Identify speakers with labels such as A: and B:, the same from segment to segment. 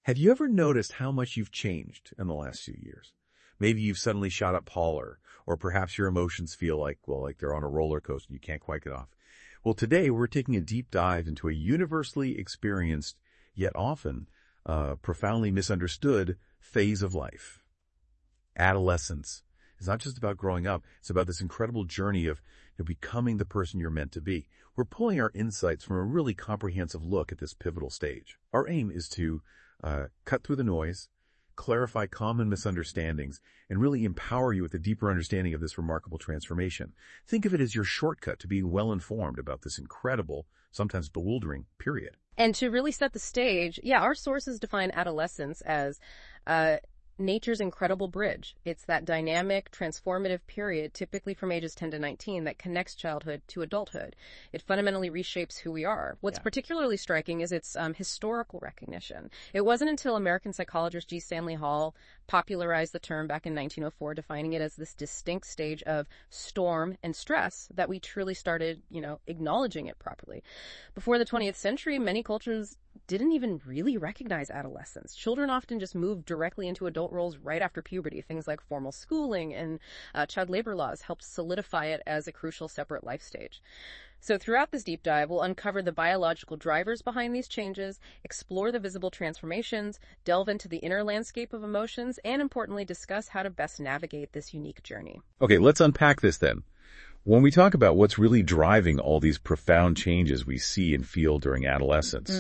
A: Have you ever noticed how much you've changed in the last few years? Maybe you've suddenly shot up taller, or perhaps your emotions feel like they're on a roller coaster and you can't quite get off. Well, today we're taking a deep dive into a universally experienced, yet often profoundly misunderstood phase of life. Adolescence. It's not just about growing up. It's about this incredible journey of becoming the person you're meant to be. We're pulling our insights from a really comprehensive look at this pivotal stage. Our aim is to cut through the noise, clarify common misunderstandings, and really empower you with a deeper understanding of this remarkable transformation. Think of it as your shortcut to being well-informed about this incredible, sometimes bewildering period.
B: And to really set the stage, our sources define adolescence as nature's incredible bridge. It's that dynamic, transformative period, typically from ages 10 to 19, that connects childhood to adulthood. It fundamentally reshapes who we are. What's particularly striking is its historical recognition. It wasn't until American psychologist G. Stanley Hall popularized the term back in 1904, defining it as this distinct stage of storm and stress, that we truly started, acknowledging it properly. Before the 20th century, many cultures didn't even really recognize adolescence. Children often just moved directly into adult roles right after puberty. Things like formal schooling and child labor laws helped solidify it as a crucial separate life stage. So throughout this deep dive, we'll uncover the biological drivers behind these changes, explore the visible transformations, delve into the inner landscape of emotions, and importantly, discuss how to best navigate this unique journey.
A: Okay, let's unpack this then. When we talk about what's really driving all these profound changes we see and feel during adolescence,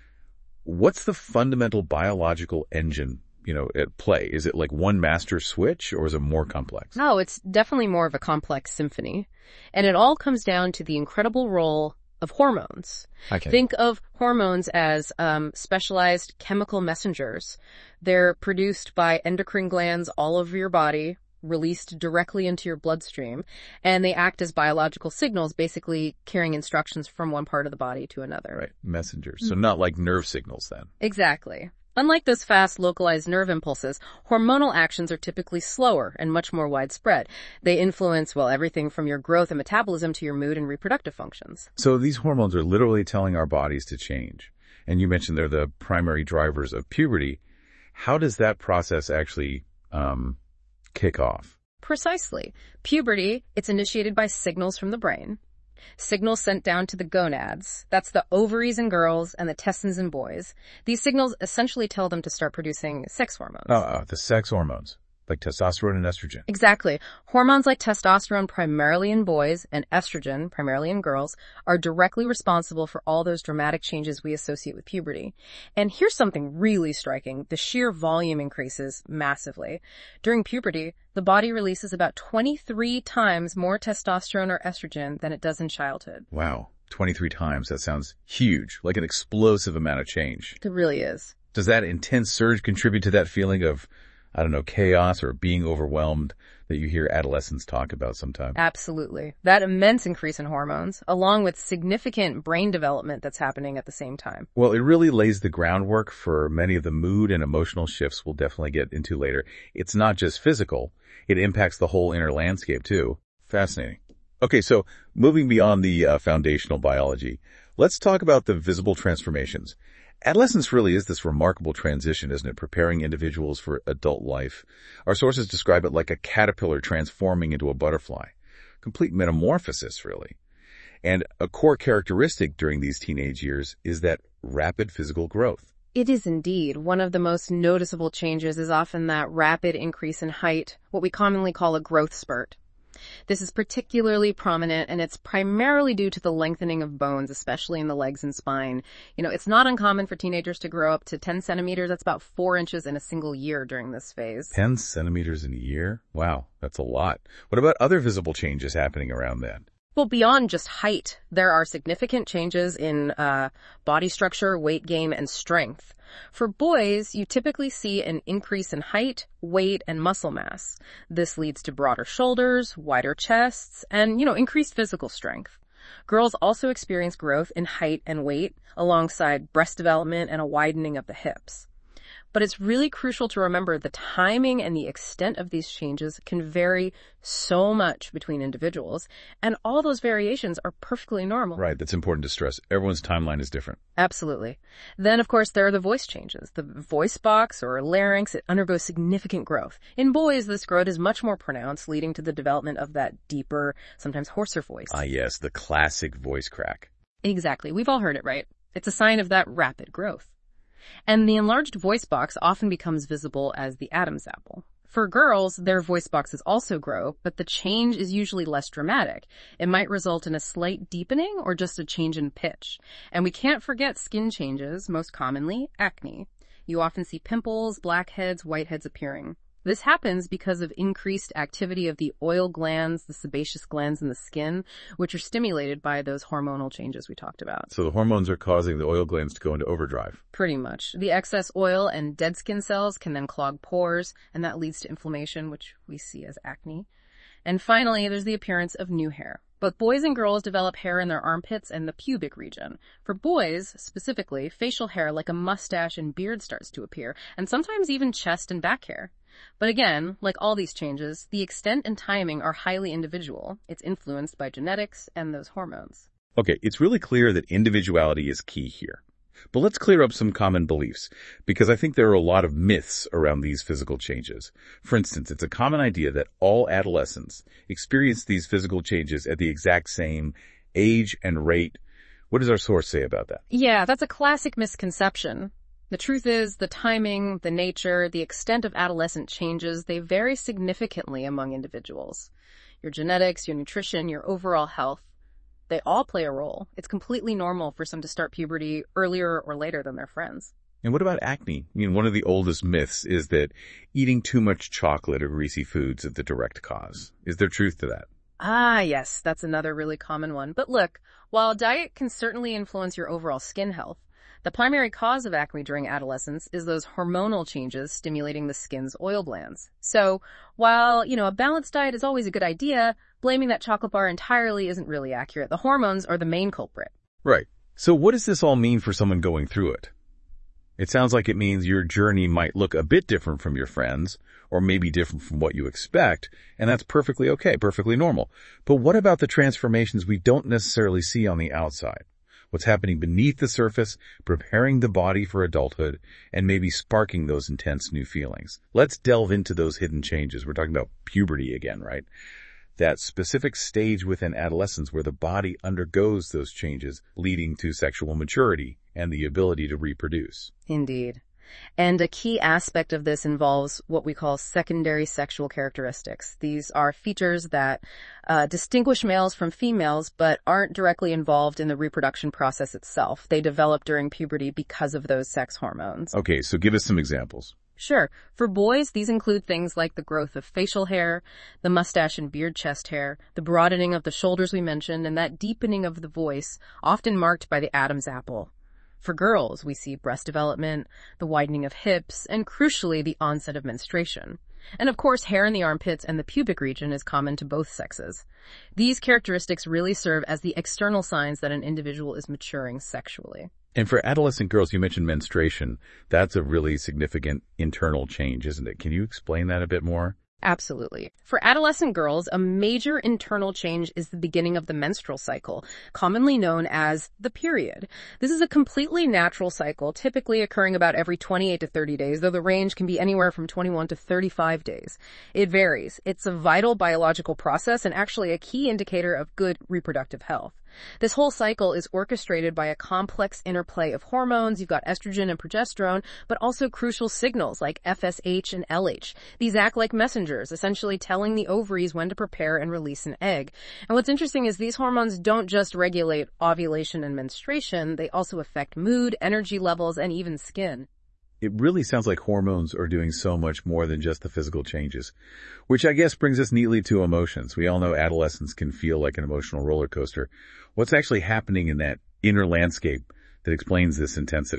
A: what's the fundamental biological engine, at play? Is it like one master switch, or is it more complex?
B: Oh, it's definitely more of a complex symphony. And it all comes down to the incredible role of hormones.
A: Okay.
B: Think of hormones as specialized chemical messengers. They're produced by endocrine glands all over your body, released directly into your bloodstream, and they act as biological signals, basically carrying instructions from one part of the body to another.
A: Right, messengers. So not like nerve signals then.
B: Exactly. Unlike those fast, localized nerve impulses, hormonal actions are typically slower and much more widespread. They influence, everything from your growth and metabolism to your mood and reproductive functions.
A: So these hormones are literally telling our bodies to change. And you mentioned they're the primary drivers of puberty. How does that process actually kick off?
B: Precisely. Puberty, it's initiated by signals from the brain. Signals sent down to the gonads. That's the ovaries in girls and the testes in boys. These signals essentially tell them to start producing sex hormones.
A: The sex hormones, like testosterone and estrogen.
B: Exactly. Hormones like testosterone, primarily in boys, and estrogen, primarily in girls, are directly responsible for all those dramatic changes we associate with puberty. And here's something really striking. The sheer volume increases massively. During puberty, the body releases about 23 times more testosterone or estrogen than it does in childhood.
A: Wow. 23 times. That sounds huge, like an explosive amount of change.
B: It really is.
A: Does that intense surge contribute to that feeling of, chaos or being overwhelmed that you hear adolescents talk about sometimes?
B: Absolutely. That immense increase in hormones, along with significant brain development that's happening at the same time.
A: Well, it really lays the groundwork for many of the mood and emotional shifts we'll definitely get into later. It's not just physical. It impacts the whole inner landscape too. Fascinating. Okay, so moving beyond the foundational biology, let's talk about the visible transformations. Adolescence really is this remarkable transition, isn't it? Preparing individuals for adult life. Our sources describe it like a caterpillar transforming into a butterfly. Complete metamorphosis, really. And a core characteristic during these teenage years is that rapid physical growth.
B: It is indeed. One of the most noticeable changes is often that rapid increase in height, what we commonly call a growth spurt. This is particularly prominent, and it's primarily due to the lengthening of bones, especially in the legs and spine. It's not uncommon for teenagers to grow up to 10 centimeters. That's about 4 inches in a single year during this phase.
A: 10 centimeters in a year? Wow, that's a lot. What about other visible changes happening around that?
B: Well, beyond just height, there are significant changes in body structure, weight gain, and strength. For boys, you typically see an increase in height, weight, and muscle mass. This leads to broader shoulders, wider chests, and, increased physical strength. Girls also experience growth in height and weight alongside breast development and a widening of the hips. But it's really crucial to remember the timing and the extent of these changes can vary so much between individuals, and all those variations are perfectly normal.
A: Right, that's important to stress. Everyone's timeline is different.
B: Absolutely. Then, of course, there are the voice changes. The voice box or larynx, it undergoes significant growth. In boys, this growth is much more pronounced, leading to the development of that deeper, sometimes hoarser voice.
A: Ah, yes, the classic voice crack.
B: Exactly. We've all heard it, right? It's a sign of that rapid growth. And the enlarged voice box often becomes visible as the Adam's apple. For girls, their voice boxes also grow, but the change is usually less dramatic. It might result in a slight deepening or just a change in pitch. And we can't forget skin changes, most commonly acne. You often see pimples, blackheads, whiteheads appearing. This happens because of increased activity of the oil glands, the sebaceous glands in the skin, which are stimulated by those hormonal changes we talked about.
A: So the hormones are causing the oil glands to go into overdrive.
B: Pretty much. The excess oil and dead skin cells can then clog pores, and that leads to inflammation, which we see as acne. And finally, there's the appearance of new hair. Both boys and girls develop hair in their armpits and the pubic region. For boys, specifically, facial hair like a mustache and beard starts to appear, and sometimes even chest and back hair. But again, like all these changes, the extent and timing are highly individual. It's influenced by genetics and those hormones.
A: Okay, it's really clear that individuality is key here. But let's clear up some common beliefs, because I think there are a lot of myths around these physical changes. For instance, it's a common idea that all adolescents experience these physical changes at the exact same age and rate. What does our source say about that?
B: Yeah, that's a classic misconception. The truth is, the timing, the nature, the extent of adolescent changes, they vary significantly among individuals. Your genetics, your nutrition, your overall health, they all play a role. It's completely normal for some to start puberty earlier or later than their friends.
A: And what about acne? I mean, one of the oldest myths is that eating too much chocolate or greasy foods is the direct cause. Is there truth to that?
B: Ah, yes, that's another really common one. But look, while diet can certainly influence your overall skin health, the primary cause of acne during adolescence is those hormonal changes stimulating the skin's oil glands. So, while, a balanced diet is always a good idea, blaming that chocolate bar entirely isn't really accurate. The hormones are the main culprit.
A: Right. So what does this all mean for someone going through it? It sounds like it means your journey might look a bit different from your friends, or maybe different from what you expect, and that's perfectly okay, perfectly normal. But what about the transformations we don't necessarily see on the outside? What's happening beneath the surface, preparing the body for adulthood, and maybe sparking those intense new feelings. Let's delve into those hidden changes. We're talking about puberty again, right? That specific stage within adolescence where the body undergoes those changes, leading to sexual maturity and the ability to reproduce.
B: Indeed. And a key aspect of this involves what we call secondary sexual characteristics. These are features that distinguish males from females, but aren't directly involved in the reproduction process itself. They develop during puberty because of those sex hormones.
A: Okay, so give us some examples.
B: Sure. For boys, these include things like the growth of facial hair, the mustache and beard chest hair, the broadening of the shoulders we mentioned, and that deepening of the voice, often marked by the Adam's apple. For girls, we see breast development, the widening of hips, and crucially, the onset of menstruation. And of course, hair in the armpits and the pubic region is common to both sexes. These characteristics really serve as the external signs that an individual is maturing sexually.
A: And for adolescent girls, you mentioned menstruation. That's a really significant internal change, isn't it? Can you explain that a bit more?
B: Absolutely. For adolescent girls, a major internal change is the beginning of the menstrual cycle, commonly known as the period. This is a completely natural cycle, typically occurring about every 28 to 30 days, though the range can be anywhere from 21 to 35 days. It varies. It's a vital biological process and actually a key indicator of good reproductive health. This whole cycle is orchestrated by a complex interplay of hormones. You've got estrogen and progesterone, but also crucial signals like FSH and LH. These act like messengers, essentially telling the ovaries when to prepare and release an egg. And what's interesting is these hormones don't just regulate ovulation and menstruation, they also affect mood, energy levels, and even skin.
A: It really sounds like hormones are doing so much more than just the physical changes, which I guess brings us neatly to emotions. We all know adolescence can feel like an emotional roller coaster. What's actually happening in that inner landscape that explains this intensity?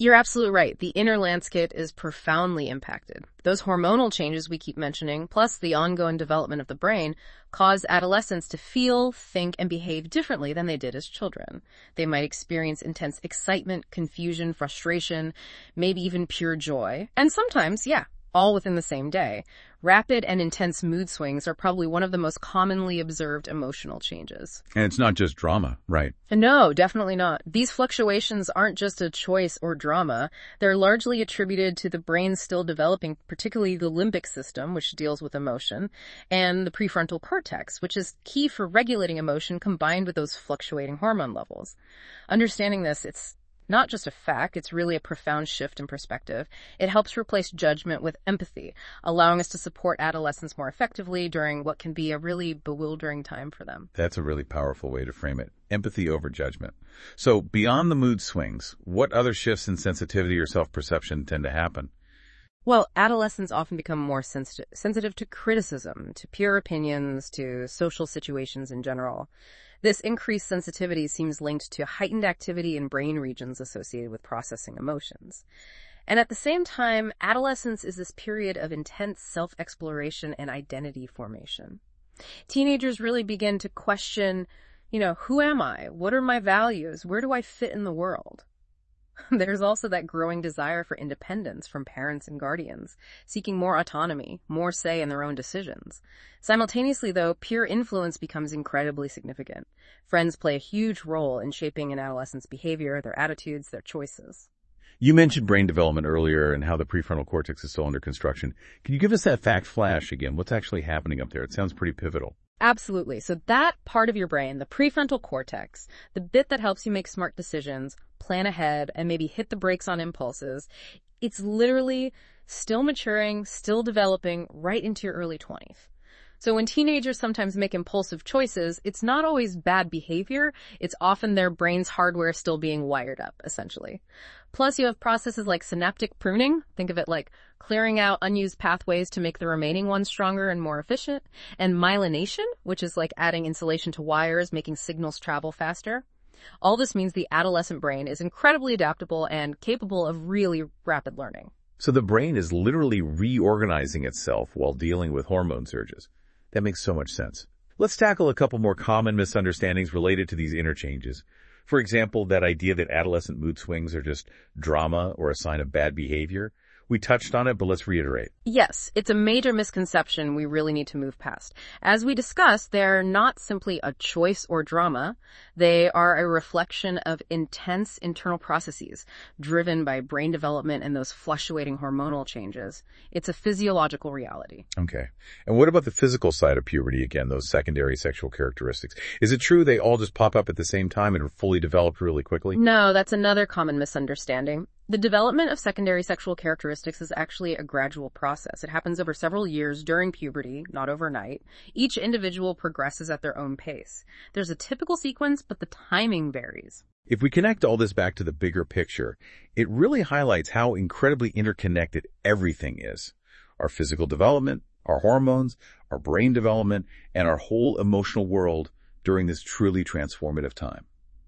B: You're absolutely right. The inner landscape is profoundly impacted. Those hormonal changes we keep mentioning, plus the ongoing development of the brain, cause adolescents to feel, think, and behave differently than they did as children. They might experience intense excitement, confusion, frustration, maybe even pure joy. And sometimes, all within the same day. Rapid and intense mood swings are probably one of the most commonly observed emotional changes.
A: And it's not just drama, right?
B: No, definitely not. These fluctuations aren't just a choice or drama. They're largely attributed to the brain still developing, particularly the limbic system, which deals with emotion, and the prefrontal cortex, which is key for regulating emotion combined with those fluctuating hormone levels. Understanding this, it's not just a fact, it's really a profound shift in perspective. It helps replace judgment with empathy, allowing us to support adolescents more effectively during what can be a really bewildering time for them.
A: That's a really powerful way to frame it. Empathy over judgment. So beyond the mood swings, what other shifts in sensitivity or self-perception tend to happen?
B: Well, adolescents often become more sensitive to criticism, to peer opinions, to social situations in general. This increased sensitivity seems linked to heightened activity in brain regions associated with processing emotions. And at the same time, adolescence is this period of intense self-exploration and identity formation. Teenagers really begin to question, who am I? What are my values? Where do I fit in the world? There's also that growing desire for independence from parents and guardians, seeking more autonomy, more say in their own decisions. Simultaneously, though, peer influence becomes incredibly significant. Friends play a huge role in shaping an adolescent's behavior, their attitudes, their choices.
A: You mentioned brain development earlier and how the prefrontal cortex is still under construction. Can you give us that fact flash again? What's actually happening up there? It sounds pretty pivotal.
B: Absolutely. So that part of your brain, the prefrontal cortex, the bit that helps you make smart decisions, plan ahead, and maybe hit the brakes on impulses, it's literally still maturing, still developing right into your early 20s. So when teenagers sometimes make impulsive choices, it's not always bad behavior. It's often their brain's hardware still being wired up, essentially. Plus, you have processes like synaptic pruning. Think of it like clearing out unused pathways to make the remaining ones stronger and more efficient. And myelination, which is like adding insulation to wires, making signals travel faster. All this means the adolescent brain is incredibly adaptable and capable of really rapid learning.
A: So the brain is literally reorganizing itself while dealing with hormone surges. That makes so much sense. Let's tackle a couple more common misunderstandings related to these interchanges. For example, that idea that adolescent mood swings are just drama or a sign of bad behavior. We touched on it, but let's reiterate.
B: Yes, it's a major misconception we really need to move past. As we discussed, they're not simply a choice or drama. They are a reflection of intense internal processes driven by brain development and those fluctuating hormonal changes. It's a physiological reality.
A: Okay. And what about the physical side of puberty again, those secondary sexual characteristics? Is it true they all just pop up at the same time and are fully developed really quickly?
B: No, that's another common misunderstanding. The development of secondary sexual characteristics is actually a gradual process. It happens over several years during puberty, not overnight. Each individual progresses at their own pace. There's a typical sequence, but the timing varies.
A: If we connect all this back to the bigger picture, it really highlights how incredibly interconnected everything is. Our physical development, our hormones, our brain development, and our whole emotional world during this truly transformative time.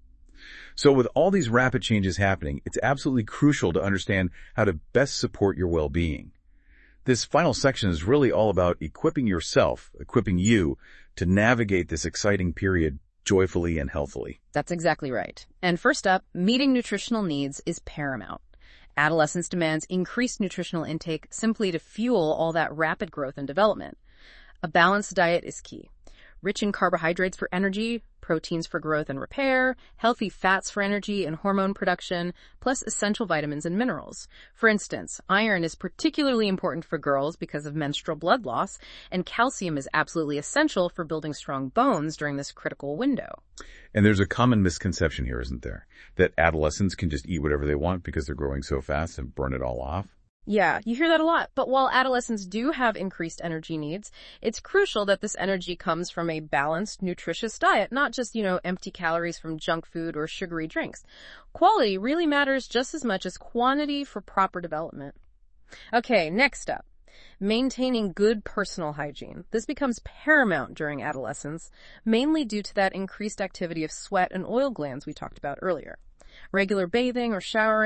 A: So with all these rapid changes happening, it's absolutely crucial to understand how to best support your well-being. This final section is really all about equipping yourself, equipping you to navigate this exciting period joyfully and healthily.
B: That's exactly right. And first up, meeting nutritional needs is paramount. Adolescence demands increased nutritional intake simply to fuel all that rapid growth and development. A balanced diet is key. Rich in carbohydrates for energy, proteins for growth and repair, healthy fats for energy and hormone production, plus essential vitamins and minerals. For instance, iron is particularly important for girls because of menstrual blood loss, and calcium is absolutely essential for building strong bones during this critical window.
A: And there's a common misconception here, isn't there? That adolescents can just eat whatever they want because they're growing so fast and burn it all off?
B: Yeah, you hear that a lot. But while adolescents do have increased energy needs, it's crucial that this energy comes from a balanced, nutritious diet, not just, empty calories from junk food or sugary drinks. Quality really matters just as much as quantity for proper development. Okay, next up. Maintaining good personal hygiene. This becomes paramount during adolescence, mainly due to that increased activity of sweat and oil glands we talked about earlier. Regular bathing or showering,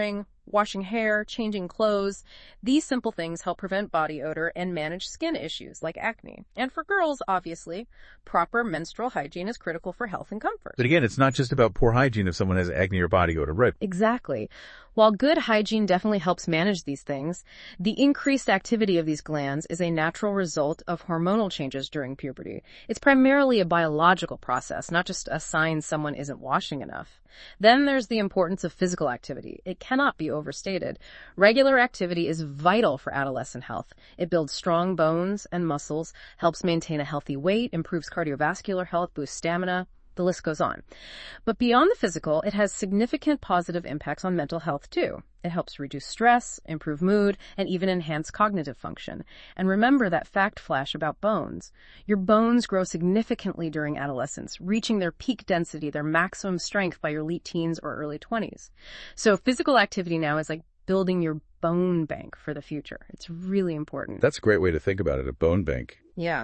B: washing hair, changing clothes. These simple things help prevent body odor and manage skin issues like acne. And for girls, obviously, proper menstrual hygiene is critical for health and comfort.
A: But again, it's not just about poor hygiene if someone has acne or body odor, right?
B: Exactly. While good hygiene definitely helps manage these things, the increased activity of these glands is a natural result of hormonal changes during puberty. It's primarily a biological process, not just a sign someone isn't washing enough. Then there's the importance of physical activity. It cannot be overstated. Regular activity is vital for adolescent health. It builds strong bones and muscles, helps maintain a healthy weight, improves cardiovascular health, boosts stamina. The list goes on. But beyond the physical, it has significant positive impacts on mental health too. It helps reduce stress, improve mood, and even enhance cognitive function. And remember that fact flash about bones. Your bones grow significantly during adolescence, reaching their peak density, their maximum strength by your late teens or early 20s. So physical activity now is like building your bone bank for the future. It's really important.
A: That's a great way to think about it, a bone bank.
B: Yeah.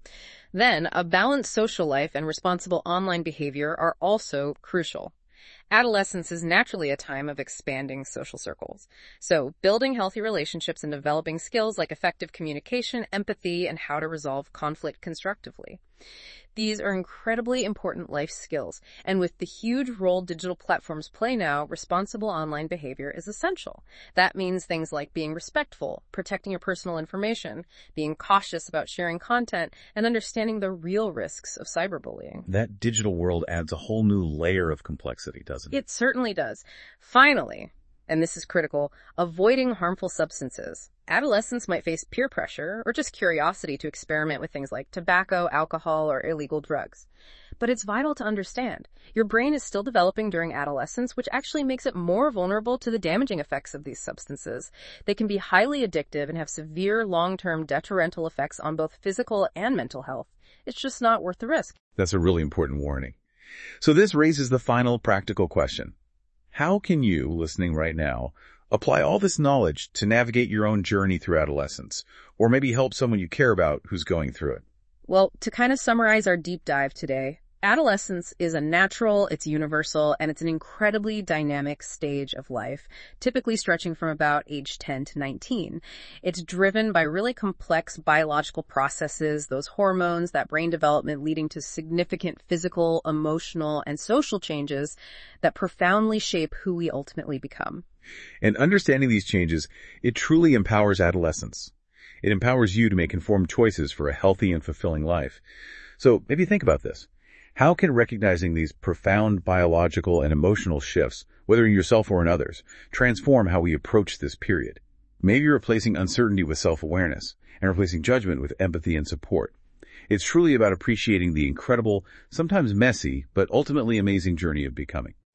B: Then, a balanced social life and responsible online behavior are also crucial. Adolescence is naturally a time of expanding social circles. So, building healthy relationships and developing skills like effective communication, empathy, and how to resolve conflict constructively. These are incredibly important life skills, and with the huge role digital platforms play now, responsible online behavior is essential. That means things like being respectful, protecting your personal information, being cautious about sharing content, and understanding the real risks of cyberbullying.
A: That digital world adds a whole new layer of complexity, doesn't it?
B: It certainly does. Finally, and this is critical, avoiding harmful substances. Adolescents might face peer pressure or just curiosity to experiment with things like tobacco, alcohol, or illegal drugs. But it's vital to understand. Your brain is still developing during adolescence, which actually makes it more vulnerable to the damaging effects of these substances. They can be highly addictive and have severe long-term detrimental effects on both physical and mental health. It's just not worth the risk.
A: That's a really important warning. So this raises the final practical question. How can you, listening right now, apply all this knowledge to navigate your own journey through adolescence, or maybe help someone you care about who's going through it?
B: Well, to kind of summarize our deep dive today, adolescence is a natural, it's universal, and it's an incredibly dynamic stage of life, typically stretching from about age 10 to 19. It's driven by really complex biological processes, those hormones, that brain development leading to significant physical, emotional, and social changes that profoundly shape who we ultimately become.
A: And understanding these changes, it truly empowers adolescence. It empowers you to make informed choices for a healthy and fulfilling life. So maybe think about this. How can recognizing these profound biological and emotional shifts, whether in yourself or in others, transform how we approach this period? Maybe you're replacing uncertainty with self-awareness and replacing judgment with empathy and support. It's truly about appreciating the incredible, sometimes messy, but ultimately amazing journey of becoming.